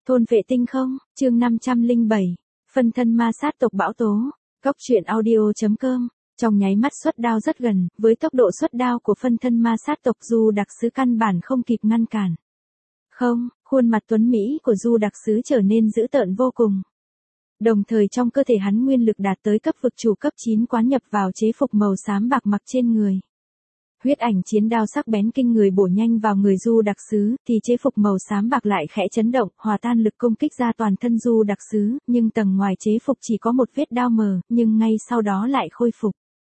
Thôn vệ tinh không, chương 507, phân thân ma sát tộc bão tố, Cóc truyện audio.com, trong nháy mắt xuất đao rất gần, với tốc độ xuất đao của phân thân ma sát tộc Du Đặc Sứ căn bản không kịp ngăn cản. Không, khuôn mặt tuấn Mỹ của Du Đặc Sứ trở nên dữ tợn vô cùng. Đồng thời trong cơ thể hắn nguyên lực đạt tới cấp vực chủ cấp 9 quán nhập vào chế phục màu xám bạc mặc trên người. Huyết ảnh chiến đao sắc bén kinh người bổ nhanh vào người Du Đặc Sứ, thì chế phục màu xám bạc lại khẽ chấn động, hòa tan lực công kích ra toàn thân Du Đặc Sứ, nhưng tầng ngoài chế phục chỉ có một vết đao mờ, nhưng ngay sau đó lại khôi phục.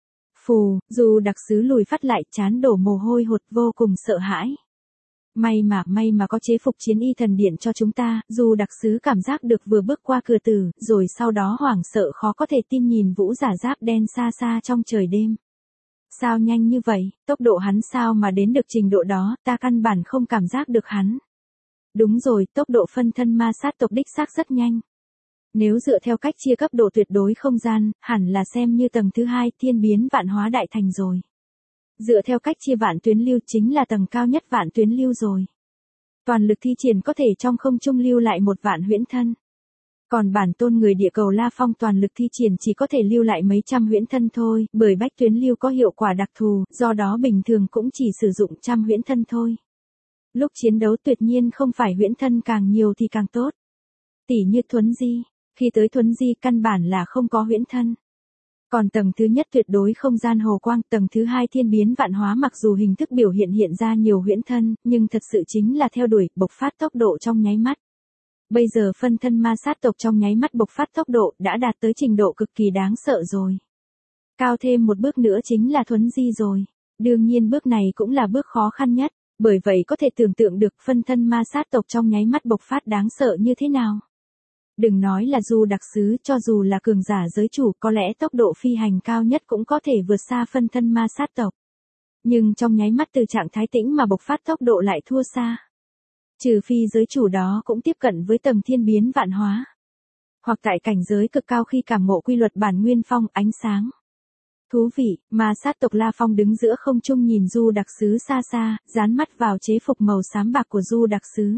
Phù, Du Đặc Sứ lùi phát lại, trán đổ mồ hôi hột vô cùng sợ hãi. May mà có chế phục chiến y thần điện cho chúng ta, Du Đặc Sứ cảm giác được vừa bước qua cửa tử, rồi sau đó hoảng sợ khó có thể tin nhìn vũ giả giáp đen xa xa trong trời đêm. Sao nhanh như vậy, tốc độ hắn sao mà đến được trình độ đó, ta căn bản không cảm giác được hắn. Đúng rồi, tốc độ phân thân ma sát tộc đích xác rất nhanh. Nếu dựa theo cách chia cấp độ tuyệt đối không gian, hẳn là xem như tầng thứ 2 thiên biến vạn hóa đại thành rồi. Dựa theo cách chia vạn tuyến lưu chính là tầng cao nhất vạn tuyến lưu rồi. Toàn lực thi triển có thể trong không trung lưu lại một vạn huyễn thân. Còn bản tôn người địa cầu La Phong toàn lực thi triển chỉ có thể lưu lại mấy trăm huyễn thân thôi, bởi bách tuyến lưu có hiệu quả đặc thù, do đó bình thường cũng chỉ sử dụng trăm huyễn thân thôi. Lúc chiến đấu tuyệt nhiên không phải huyễn thân càng nhiều thì càng tốt. Tỉ như Thuấn Di, khi tới Thuấn Di căn bản là không có huyễn thân. Còn tầng thứ nhất tuyệt đối không gian hồ quang, tầng thứ 2 thiên biến vạn hóa mặc dù hình thức biểu hiện ra nhiều huyễn thân, nhưng thật sự chính là theo đuổi, bộc phát tốc độ trong nháy mắt. Bây giờ phân thân ma sát tộc trong nháy mắt bộc phát tốc độ đã đạt tới trình độ cực kỳ đáng sợ rồi. Cao thêm một bước nữa chính là Thuấn Di rồi. Đương nhiên bước này cũng là bước khó khăn nhất, bởi vậy có thể tưởng tượng được phân thân ma sát tộc trong nháy mắt bộc phát đáng sợ như thế nào. Đừng nói là Du Đặc Sứ, cho dù là cường giả giới chủ có lẽ tốc độ phi hành cao nhất cũng có thể vượt xa phân thân ma sát tộc. Nhưng trong nháy mắt từ trạng thái tĩnh mà bộc phát tốc độ lại thua xa. Trừ phi giới chủ đó cũng tiếp cận với tầng thiên biến vạn hóa. Hoặc tại cảnh giới cực cao khi cảm ngộ quy luật bản nguyên phong ánh sáng. Thú vị, ma sát tộc La Phong đứng giữa không trung nhìn Du Đặc Sứ xa xa, dán mắt vào chế phục màu xám bạc của Du Đặc Sứ.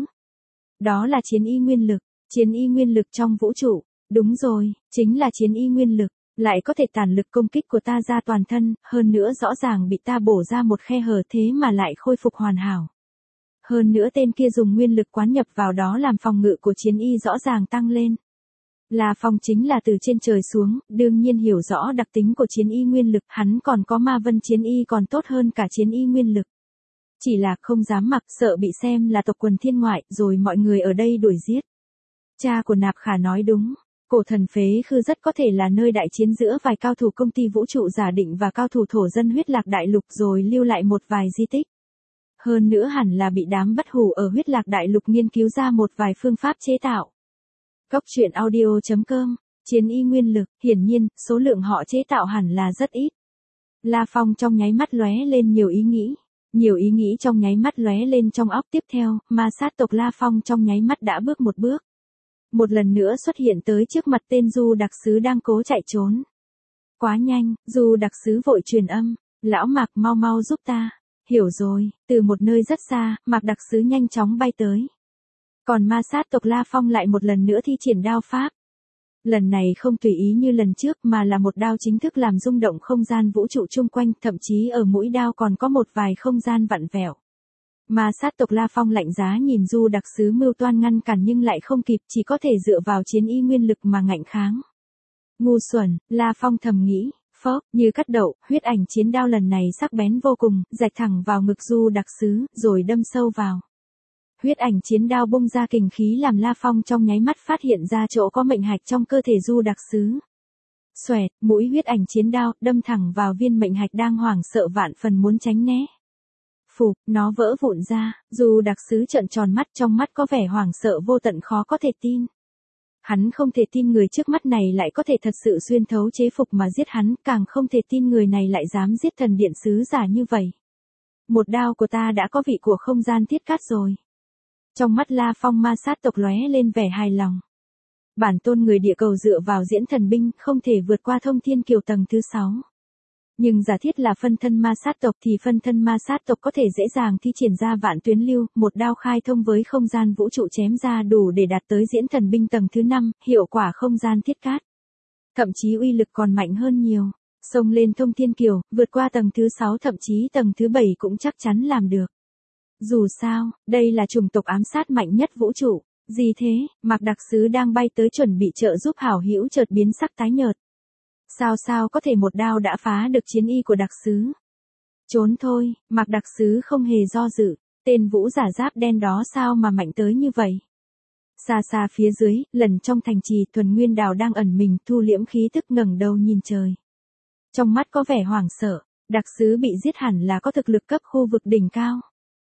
Đó là chiến y nguyên lực. Chiến y nguyên lực trong vũ trụ, đúng rồi, chính là chiến y nguyên lực, lại có thể tản lực công kích của ta ra toàn thân, hơn nữa rõ ràng bị ta bổ ra một khe hở thế mà lại khôi phục hoàn hảo. Hơn nữa tên kia dùng nguyên lực quán nhập vào đó làm phòng ngự của chiến y rõ ràng tăng lên. La Phong chính là từ trên trời xuống, đương nhiên hiểu rõ đặc tính của chiến y nguyên lực, hắn còn có ma vân chiến y còn tốt hơn cả chiến y nguyên lực. Chỉ là không dám mặc, sợ bị xem là tộc quần thiên ngoại, rồi mọi người ở đây đuổi giết. Cha của Nạp Khả nói đúng, cổ thần phế khư rất có thể là nơi đại chiến giữa vài cao thủ công ty vũ trụ giả định và cao thủ thổ dân huyết lạc đại lục rồi lưu lại một vài di tích. Hơn nữa hẳn là bị đám bất hủ ở huyết lạc đại lục nghiên cứu ra một vài phương pháp chế tạo. Cóc truyện audio.com, chiến y nguyên lực, hiển nhiên, số lượng họ chế tạo hẳn là rất ít. La Phong trong nháy mắt lóe lên nhiều ý nghĩ. Nhiều ý nghĩ trong nháy mắt lóe lên trong óc tiếp theo, ma sát tộc La Phong trong nháy mắt đã bước một bước. Một lần nữa xuất hiện tới trước mặt tên Du Đặc Sứ đang cố chạy trốn. Quá nhanh, Du Đặc Sứ vội truyền âm, lão Mạc mau mau giúp ta. Hiểu rồi, từ một nơi rất xa, Mạc Đặc Sứ nhanh chóng bay tới. Còn ma sát tộc La Phong lại một lần nữa thi triển đao pháp. Lần này không tùy ý như lần trước mà là một đao chính thức làm rung động không gian vũ trụ chung quanh, thậm chí ở mũi đao còn có một vài không gian vặn vẹo. Ma sát tộc La Phong lạnh giá nhìn Du Đặc Sứ mưu toan ngăn cản nhưng lại không kịp, chỉ có thể dựa vào chiến y nguyên lực mà ngạnh kháng. Ngu xuẩn, La Phong thầm nghĩ, phốc, như cắt đậu, huyết ảnh chiến đao lần này sắc bén vô cùng, rạch thẳng vào ngực Du Đặc Sứ, rồi đâm sâu vào. Huyết ảnh chiến đao bung ra kình khí làm La Phong trong nháy mắt phát hiện ra chỗ có mệnh hạch trong cơ thể Du Đặc Sứ. Xoẹt, mũi huyết ảnh chiến đao đâm thẳng vào viên mệnh hạch đang hoảng sợ vạn phần muốn tránh né. Phụp, nó vỡ vụn ra, Du Đặc Sứ trợn tròn mắt, trong mắt có vẻ hoảng sợ vô tận khó có thể tin. Hắn không thể tin người trước mắt này lại có thể thật sự xuyên thấu chế phục mà giết hắn, càng không thể tin người này lại dám giết thần điện sứ giả như vậy. Một đao của ta đã có vị của không gian thiết cát rồi. Trong mắt La Phong ma sát tộc lóe lên vẻ hài lòng. Bản tôn người địa cầu dựa vào diễn thần binh không thể vượt qua thông thiên kiều tầng thứ 6. Nhưng giả thiết là phân thân ma sát tộc thì phân thân ma sát tộc có thể dễ dàng thi triển ra vạn tuyến lưu, một đao khai thông với không gian vũ trụ chém ra đủ để đạt tới diễn thần binh tầng thứ 5, hiệu quả không gian thiết cát. Thậm chí uy lực còn mạnh hơn nhiều. Xông lên thông thiên kiều, vượt qua tầng thứ 6 thậm chí tầng thứ 7 cũng chắc chắn làm được. Dù sao, đây là chủng tộc ám sát mạnh nhất vũ trụ. Gì thế, Mạc Đặc Sứ đang bay tới chuẩn bị trợ giúp hảo hữu chợt biến sắc tái nhợt. Sao có thể một đao đã phá được chiến y của Đặc Sứ? Trốn thôi, Mạc Đặc Sứ không hề do dự, tên vũ giả giáp đen đó sao mà mạnh tới như vậy? Xa phía dưới, lần trong thành trì Thuần Nguyên Đào đang ẩn mình thu liễm khí tức ngẩng đầu nhìn trời. Trong mắt có vẻ hoảng sợ, Đặc Sứ bị giết hẳn là có thực lực cấp khu vực đỉnh cao.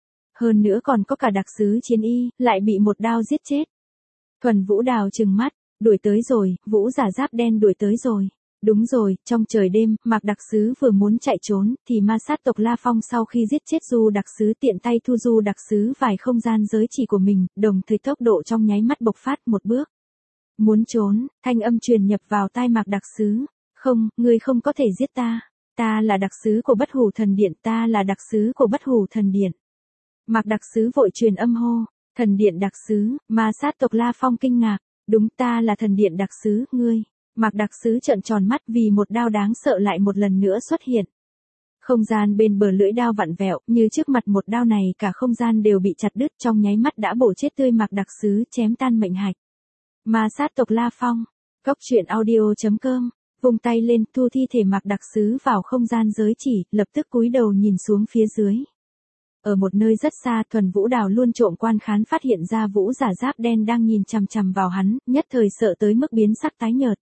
Hơn nữa còn có cả Đặc Sứ chiến y, lại bị một đao giết chết. Thuần Vũ Đào trừng mắt, đuổi tới rồi, vũ giả giáp đen đuổi tới rồi. Đúng rồi, trong trời đêm, Mạc Đặc Sứ vừa muốn chạy trốn, thì ma sát tộc La Phong sau khi giết chết Du Đặc Sứ tiện tay thu Du Đặc Sứ vài không gian giới chỉ của mình, đồng thời tốc độ trong nháy mắt bộc phát một bước. Muốn trốn, thanh âm truyền nhập vào tai Mạc Đặc Sứ. Không, ngươi không có thể giết ta. Ta là Đặc Sứ của Bất Hủ Thần Điện, ta là Đặc Sứ của Bất Hủ Thần Điện. Mạc Đặc Sứ vội truyền âm hô, Thần Điện Đặc Sứ, ma sát tộc La Phong kinh ngạc, đúng ta là Thần Điện Đặc Sứ, ngươi. Mạc Đặc Sứ trợn tròn mắt vì một đao đáng sợ lại một lần nữa xuất hiện. Không gian bên bờ lưỡi đao vặn vẹo, như trước mặt một đao này cả không gian đều bị chặt đứt trong nháy mắt đã bổ chết tươi Mạc Đặc Sứ chém tan mệnh hạch. Ma sát tộc La Phong, Cốc Truyện Audio.com, vung tay lên thu thi thể Mạc Đặc Sứ vào không gian giới chỉ, lập tức cúi đầu nhìn xuống phía dưới. Ở một nơi rất xa, Thuần Vũ Đào luôn trộm quan khán phát hiện ra vũ giả giáp đen đang nhìn chằm chằm vào hắn, nhất thời sợ tới mức biến sắc tái nhợt.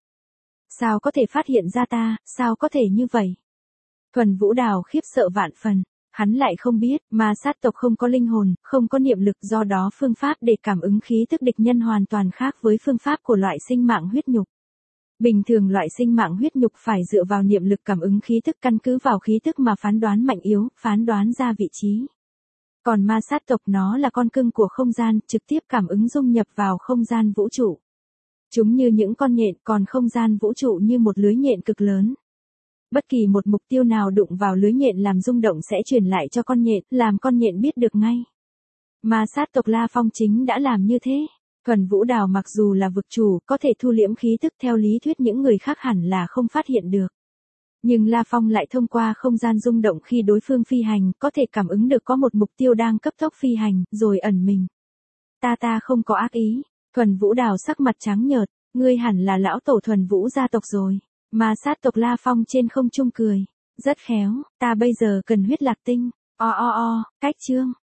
Sao có thể phát hiện ra ta, sao có thể như vậy? Thuần Vũ Đào khiếp sợ vạn phần, hắn lại không biết, ma sát tộc không có linh hồn, không có niệm lực, do đó phương pháp để cảm ứng khí tức địch nhân hoàn toàn khác với phương pháp của loại sinh mạng huyết nhục. Bình thường loại sinh mạng huyết nhục phải dựa vào niệm lực cảm ứng khí tức, căn cứ vào khí tức mà phán đoán mạnh yếu, phán đoán ra vị trí. Còn ma sát tộc nó là con cưng của không gian, trực tiếp cảm ứng dung nhập vào không gian vũ trụ. Chúng như những con nhện, còn không gian vũ trụ như một lưới nhện cực lớn. Bất kỳ một mục tiêu nào đụng vào lưới nhện làm rung động sẽ truyền lại cho con nhện, làm con nhện biết được ngay. Ma sát tộc La Phong chính đã làm như thế. Thuần Vũ Đào mặc dù là vực chủ, có thể thu liễm khí tức theo lý thuyết những người khác hẳn là không phát hiện được. Nhưng La Phong lại thông qua không gian rung động khi đối phương phi hành, có thể cảm ứng được có một mục tiêu đang cấp tốc phi hành, rồi ẩn mình. Ta không có ác ý. Thuần Vũ Đào sắc mặt trắng nhợt, ngươi hẳn là lão tổ Thuần Vũ gia tộc rồi. Ma sát tộc La Phong trên không trung cười, rất khéo, ta bây giờ cần huyết lạc tinh. Cách chương